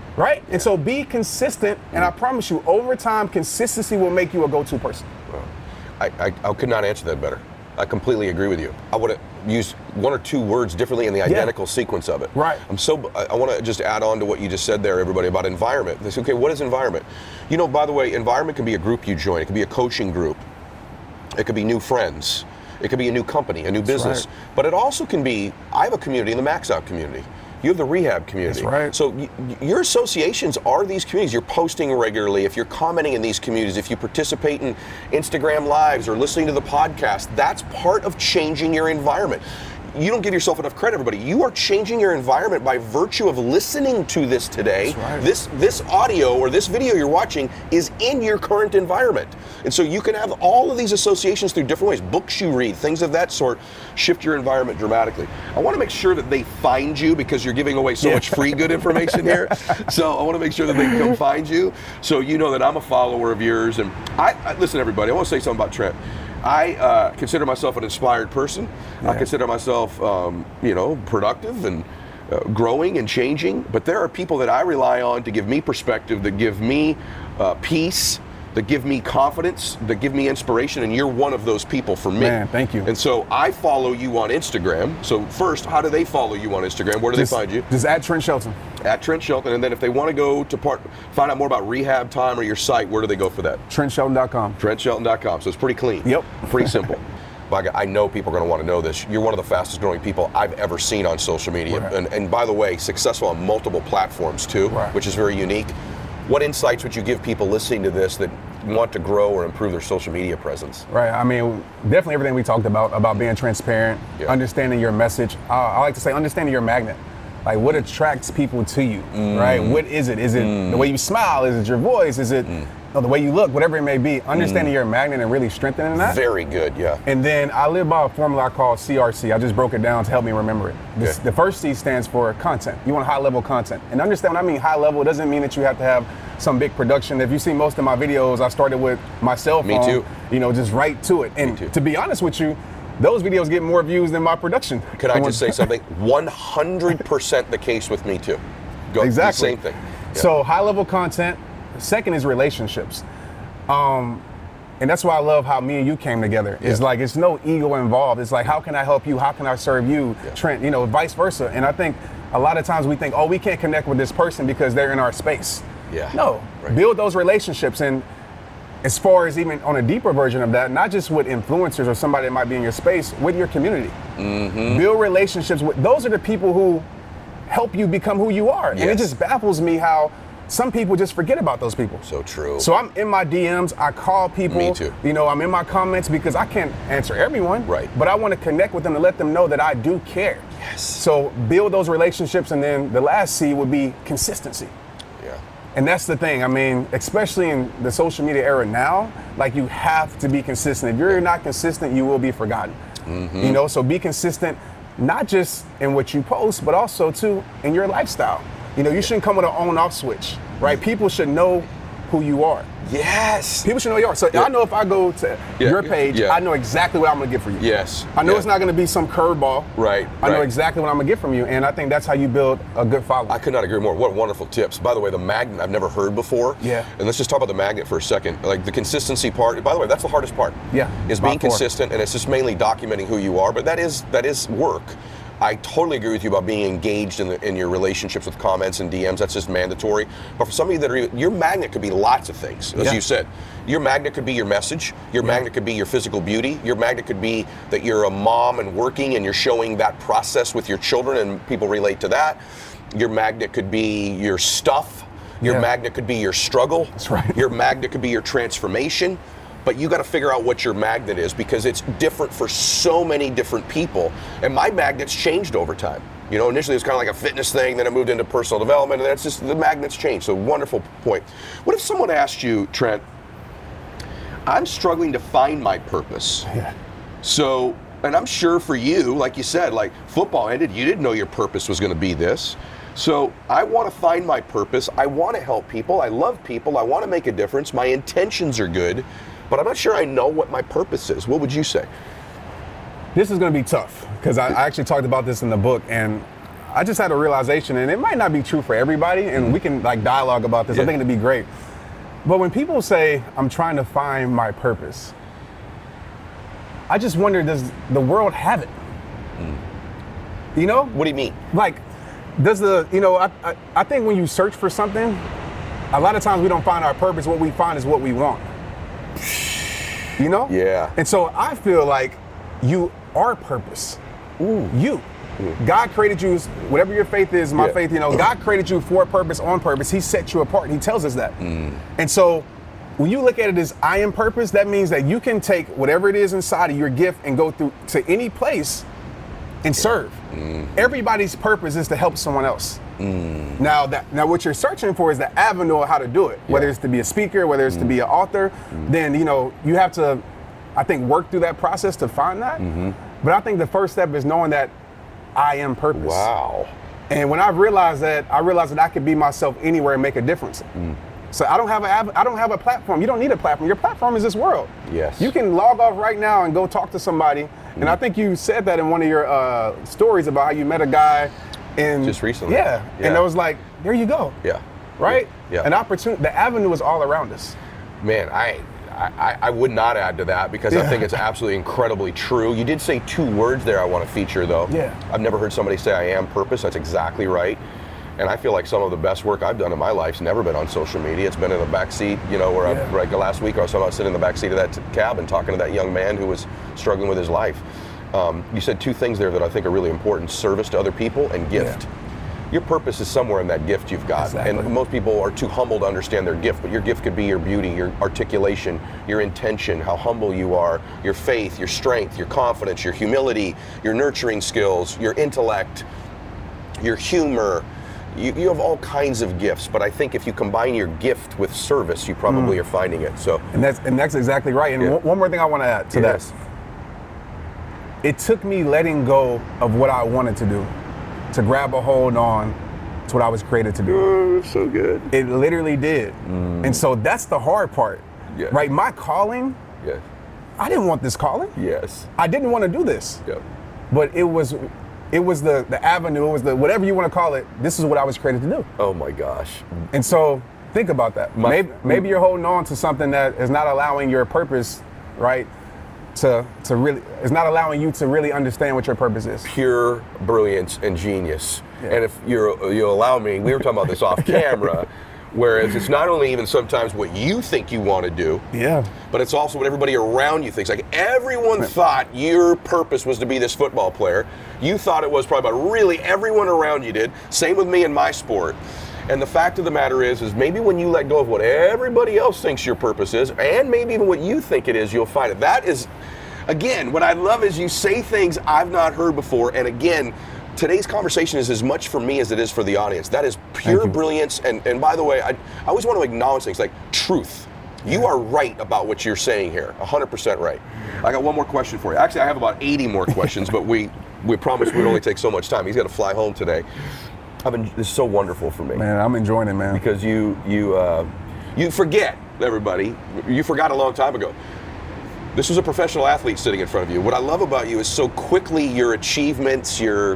right? And so be consistent, and I promise you, over time, consistency will make you a go-to person. Well, I could not answer that better. I completely agree with you. I would have used one or two words differently in the identical sequence of it. Right. I want to just add on to what you just said there, everybody, about environment. They say, okay, what is environment? You know, by the way, environment can be a group you join. It can be a coaching group. It could be new friends. It could be a new company, a new business. Right. But it also can be, I have a community in the Max Out community. You have the rehab community. That's right. So your associations are these communities. You're posting regularly. If you're commenting in these communities, if you participate in Instagram lives or listening to the podcast, that's part of changing your environment. You don't give yourself enough credit, everybody. You are changing your environment by virtue of listening to this today. That's right. This audio or this video you're watching is in your current environment. And so you can have all of these associations through different ways. Books you read, things of that sort, shift your environment dramatically. I want to make sure that they find you because you're giving away so much free good information here. So I want to make sure that they can come find you. So you know that I'm a follower of yours. And I listen, everybody, I want to say something about Trent. I consider myself an inspired person. I consider myself, productive and growing and changing. But there are people that I rely on to give me perspective, that give me peace, that give me confidence, that give me inspiration, and you're one of those people for me. Man, thank you. And so I follow you on Instagram. So first, how do they follow you on Instagram? Where do they find you? Just at Trent Shelton. At Trent Shelton. And then if they want to go to find out more about Rehab Time or your site, where do they go for that? TrentShelton.com. TrentShelton.com. So it's pretty clean. Yep. Pretty simple. But I know people are going to want to know this. You're one of the fastest growing people I've ever seen on social media. Right. And by the way, successful on multiple platforms too, which is very unique. What insights would you give people listening to this that want to grow or improve their social media presence? Right. I mean, definitely everything we talked about being transparent, understanding your message. I like to say understanding your magnet. Like what attracts people to you, right? What is it? Is it the way you smile? Is it your voice? Is it the way you look? Whatever it may be, understanding your magnet and really strengthening that. Very good, yeah. And then I live by a formula I call CRC. I just broke it down to help me remember it. The first C stands for content. You want high level content. And understand when I mean high level, it doesn't mean that you have to have some big production. If you see most of my videos, I started with my cell phone. Me too. Just right to it. And to be honest with you, those videos get more views than my production. Can I just say something? 100% the case with me too. Exactly. Same thing. Yeah. So high level content. Second is relationships. And that's why I love how me and you came together. It's like, it's no ego involved. It's like, how can I help you? How can I serve you? Trent, vice versa. And I think a lot of times we think, we can't connect with this person because they're in our space. Yeah. No, build those relationships. And as far as even on a deeper version of that, not just with influencers or somebody that might be in your space, with your community. Build relationships with, those are the people who help you become who you are. And it just baffles me how some people just forget about those people. So true. So I'm in my DMs, I call people. Me too. I'm in my comments because I can't answer everyone. Right. But I want to connect with them to let them know that I do care. Yes. So build those relationships, and then the last C would be consistency. Yeah. And that's the thing. I mean, especially in the social media era now, like you have to be consistent. If you're not consistent, you will be forgotten. So be consistent, not just in what you post, but also too in your lifestyle. You shouldn't come with an on-off switch, right? People should know who you are. Yes. People should know who you are. So I know if I go to your page, I know exactly what I'm going to get for you. Yes. I know it's not going to be some curveball. Right. I know exactly what I'm going to get from you, and I think that's how you build a good following. I could not agree more. What wonderful tips. By the way, the magnet I've never heard before. Yeah. And let's just talk about the magnet for a second. Like the consistency part. By the way, that's the hardest part. Yeah. Is being consistent, and it's just mainly documenting who you are. But that is work. I totally agree with you about being engaged in your relationships with comments and DMs. That's just mandatory. But for some of you that are, your magnet could be lots of things, as you said. Your magnet could be your message. Your magnet could be your physical beauty. Your magnet could be that you're a mom and working and you're showing that process with your children and people relate to that. Your magnet could be your stuff. Your magnet could be your struggle. That's right. Your magnet could be your transformation. But you got to figure out what your magnet is because it's different for so many different people. And my magnet's changed over time. Initially it was kind of like a fitness thing, then it moved into personal development, and then it's just the magnet's changed. So wonderful point. What if someone asked you, Trent, I'm struggling to find my purpose. Yeah. So, and I'm sure for you, like you said, like football ended, you didn't know your purpose was going to be this. So I want to find my purpose. I want to help people. I love people. I want to make a difference. My intentions are good. But I'm not sure I know what my purpose is. What would you say? This is going to be tough because I actually talked about this in the book, and I just had a realization, and it might not be true for everybody, and we can like dialogue about this. I think it'd be great. But when people say, I'm trying to find my purpose, I just wonder, does the world have it? You know? What do you mean? Like, does I think when you search for something, a lot of times we don't find our purpose. What we find is what we want. You know? Yeah. And so I feel like you are purpose. Ooh. You. God created you, whatever your faith is, my faith, God created you for a purpose, on purpose. He set you apart. He tells us that. And so when you look at it as I am purpose, that means that you can take whatever it is inside of your gift and go through to any place and serve. Everybody's purpose is to help someone else. Now what you're searching for is the avenue of how to do it, whether it's to be a speaker, whether it's to be an author, then, you have to, I think, work through that process to find that. But I think the first step is knowing that I am purpose. Wow. And when I realized that I could be myself anywhere and make a difference. So I don't have a platform. You don't need a platform. Your platform is this world. Yes. You can log off right now and go talk to somebody. And I think you said that in one of your stories about how you met a guy in just recently. Yeah. And I was like, there you go. Yeah. Right? Yeah. An opportunity. The avenue is all around us. Man, I would not add to that because I think it's absolutely incredibly true. You did say 2 words there I want to feature, though. Yeah. I've never heard somebody say I am purpose. That's exactly right. And I feel like some of the best work I've done in my life's never been on social media. It's been in the back seat, where like last week I was sitting in the back seat of that cab and talking to that young man who was struggling with his life. You said 2 things there that I think are really important: service to other people and gift. Yeah. Your purpose is somewhere in that gift you've got. Exactly. And most people are too humble to understand their gift, but your gift could be your beauty, your articulation, your intention, how humble you are, your faith, your strength, your confidence, your humility, your nurturing skills, your intellect, your humor. You have all kinds of gifts, but I think if you combine your gift with service, you probably are finding it. So, and that's exactly right. And one more thing I want to add to that. It took me letting go of what I wanted to do to grab a hold on to what I was created to do. Oh, so good. It literally did. And so that's the hard part, right? My calling, I didn't want this calling. Yes. I didn't want to do this. Yep. But it was the avenue, it was the whatever you want to call it, this is what I was created to do. Oh my gosh. And so think about that. Maybe you're holding on to something that is not allowing your purpose, right? To really, it's not allowing you to really understand what your purpose is. Pure brilliance and genius. And if you'll allow me, we were talking about this off camera, whereas it's not only even sometimes what you think you want to do, but it's also what everybody around you thinks. Like everyone thought your purpose was to be this football player. You thought it was probably, but really everyone around you did. Same with me in my sport. And the fact of the matter is maybe when you let go of what everybody else thinks your purpose is, and maybe even what you think it is, you'll find it. That is, again, what I love is you say things I've not heard before. And again, today's conversation is as much for me as it is for the audience. That is pure brilliance. And by the way, I always want to acknowledge things like truth. You are right about what you're saying here, 100% right. I got one more question for you. Actually, I have about 80 more questions, but we promised we'd only take so much time. He's got to fly home today. This is so wonderful for me. Man, I'm enjoying it, man. Because you forget, everybody, you forgot a long time ago. This was a professional athlete sitting in front of you. What I love about you is so quickly your achievements, your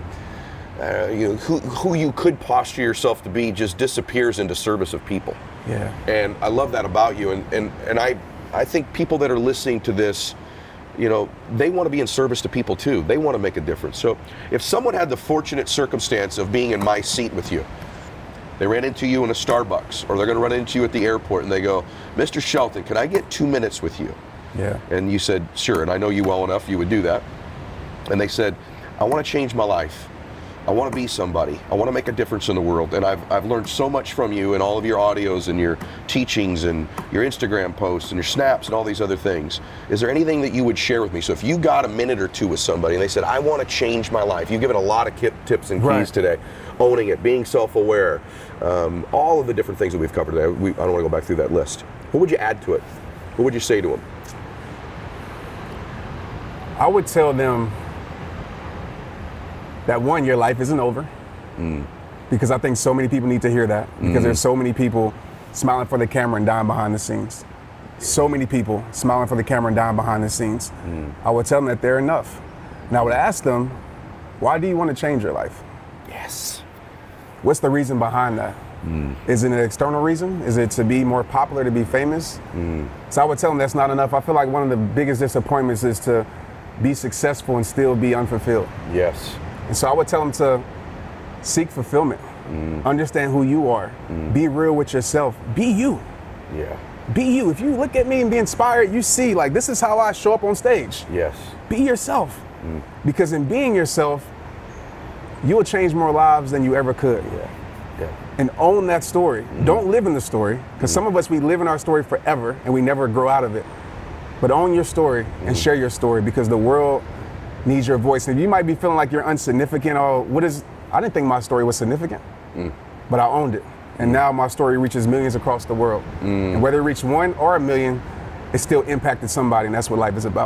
who you could posture yourself to be just disappears into service of people. Yeah. And I love that about you. And I think people that are listening to this, they want to be in service to people too. They want to make a difference. So if someone had the fortunate circumstance of being in my seat with you, they ran into you in a Starbucks, or they're going to run into you at the airport and they go, Mr. Shelton, can I get 2 minutes with you? Yeah. And you said, sure, and I know you well enough, you would do that. And they said, I want to change my life. I want to be somebody. I want to make a difference in the world. And I've learned so much from you and all of your audios and your teachings and your Instagram posts and your snaps and all these other things. Is there anything that you would share with me? So if you got a minute or two with somebody and they said, I want to change my life. You've given a lot of tips and keys today. Owning it, being self-aware, all of the different things that we've covered today. I don't want to go back through that list. What would you add to it? What would you say to them? I would tell them that one, your life isn't over. Because I think so many people need to hear that. Because there's so many people smiling for the camera and dying behind the scenes. So many people smiling for the camera and dying behind the scenes. I would tell them that they're enough. And I would ask them, why do you want to change your life? Yeah. Yes. What's the reason behind that? Is it an external reason? Is it to be more popular, to be famous? So I would tell them that's not enough. I feel like one of the biggest disappointments is to be successful and still be unfulfilled. Yes. And so I would tell them to seek fulfillment, understand who you are, be real with yourself, be you. Yeah. Be you. If you look at me and be inspired, you see, like, this is how I show up on stage. Yes. Be yourself. Because in being yourself, you will change more lives than you ever could. Yeah. And own that story. Don't live in the story, because some of us, we live in our story forever and we never grow out of it. But own your story and share your story, because the world needs your voice. And you might be feeling like you're insignificant, or I didn't think my story was significant, but I owned it. And now my story reaches millions across the world. And whether it reached 1 or 1 million, it still impacted somebody, and that's what life is about.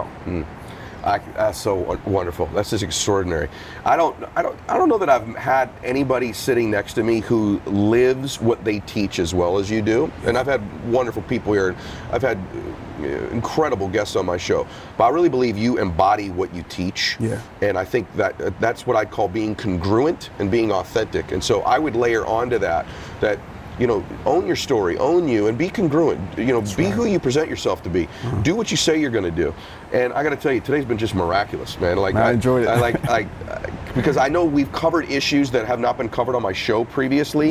That's so wonderful. That's just extraordinary. I don't know that I've had anybody sitting next to me who lives what they teach as well as you do. And I've had wonderful people here. I've had incredible guests on my show. But I really believe you embody what you teach. Yeah. And I think that that's what I'd call being congruent and being authentic. And so I would layer onto that own your story, own you, and be congruent. Be who you present yourself to be. Do what you say you're going to do. And I got to tell you, today's been just miraculous, man. Like, I enjoyed it. Because I know we've covered issues that have not been covered on my show previously,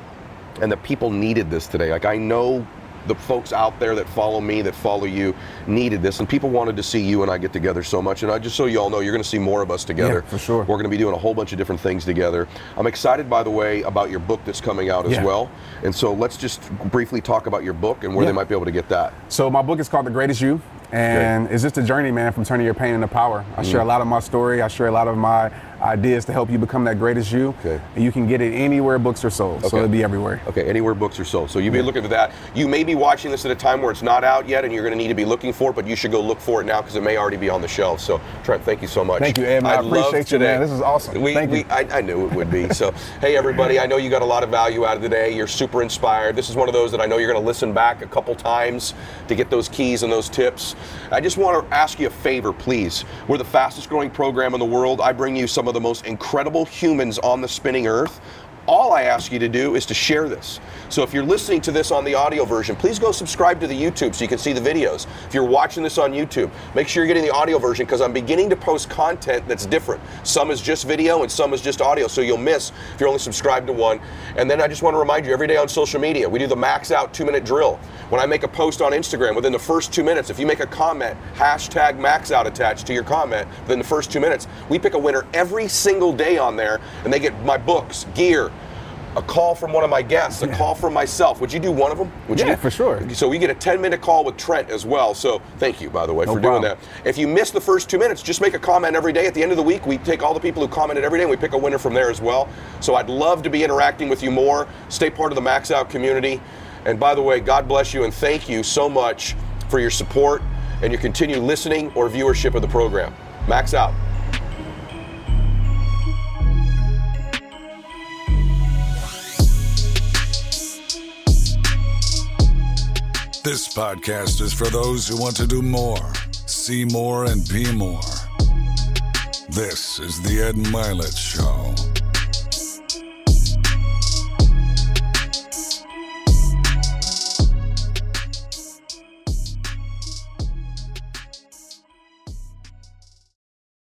and the people needed this today. Like, I know the folks out there that follow me, that follow you, needed this, and people wanted to see you and I get together so much. And just so you all know, you're going to see more of us together. Yeah, for sure. We're going to be doing a whole bunch of different things together. I'm excited, by the way, about your book that's coming out as well. And so let's just briefly talk about your book and where they might be able to get that. So my book is called The Greatest You, and it's just a journey, man, from turning your pain into power. I share a lot of my story. I share a lot of my ideas to help you become that greatest you. And you can get it anywhere books are sold, so it'll be everywhere. Anywhere books are sold. So you'll be looking for that. You may be watching this at a time where it's not out yet and you're going to need to be looking for it, but you should go look for it now because it may already be on the shelf. So Trent, thank you so much. Thank you, Ed. I appreciate you, man. This is awesome. Thank you. I knew it would be. So, hey, everybody, I know you got a lot of value out of today. You're super inspired. This is one of those that I know you're going to listen back a couple times to get those keys and those tips. I just want to ask you a favor, please. We're the fastest growing program in the world. I bring you some of the most incredible humans on the spinning earth. All I ask you to do is to share this. So if you're listening to this on the audio version, please go subscribe to the YouTube so you can see the videos. If you're watching this on YouTube, make sure you're getting the audio version, because I'm beginning to post content that's different. Some is just video and some is just audio, so you'll miss if you're only subscribed to one. And then I just want to remind you, every day on social media, we do the Max Out 2-minute drill. When I make a post on Instagram, within the first 2 minutes, if you make a comment, hashtag Max Out attached to your comment, within the first 2 minutes, we pick a winner every single day on there, and they get my books, gear, a call from one of my guests, a call from myself. Would you do one of them? Would you? For sure. So we get a 10-minute call with Trent as well. So thank you, by the way, for doing that. If you miss the first 2 minutes, just make a comment every day. At the end of the week, we take all the people who commented every day and we pick a winner from there as well. So I'd love to be interacting with you more. Stay part of the Max Out community. And by the way, God bless you and thank you so much for your support and your continued listening or viewership of the program. Max Out. This podcast is for those who want to do more, see more, and be more. This is the Ed Mylett Show.